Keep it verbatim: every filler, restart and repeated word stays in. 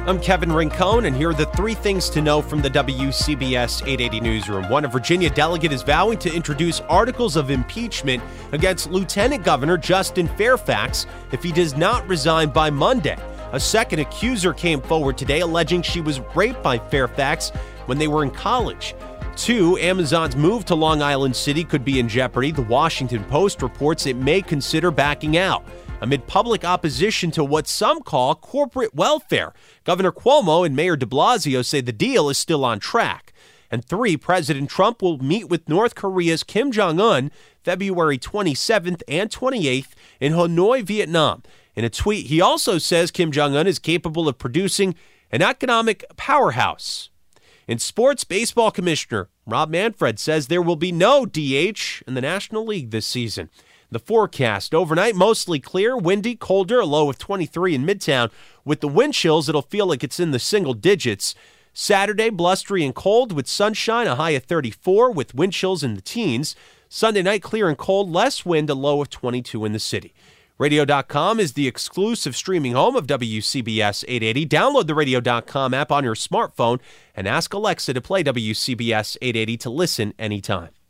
I'm Kevin Rincon, and here are the three things to know from the W C B S eight eighty Newsroom. One, a Virginia delegate is vowing to introduce articles of impeachment against Lieutenant Governor Justin Fairfax if he does not resign by Monday. A second accuser came forward today alleging she was raped by Fairfax when they were in college. Two, Amazon's move to Long Island City could be in jeopardy. The Washington Post reports it may consider backing out amid public opposition to what some call corporate welfare. Governor Cuomo and Mayor de Blasio say the deal is still on track. And three, President Trump will meet with North Korea's Kim Jong-un February twenty-seventh and twenty-eighth in Hanoi, Vietnam. In a tweet, he also says Kim Jong-un is capable of producing an economic powerhouse. In sports, baseball commissioner Rob Manfred says there will be no D H in the National League this season. The forecast, overnight, mostly clear, windy, colder, a low of twenty-three in Midtown. With the wind chills, it'll feel like it's in the single digits. Saturday, blustery and cold with sunshine, a high of thirty-four with wind chills in the teens. Sunday night, clear and cold, less wind, a low of twenty-two in the city. Radio dot com is the exclusive streaming home of W C B S eight eighty. Download the Radio dot com app on your smartphone and ask Alexa to play W C B S eight eighty to listen anytime.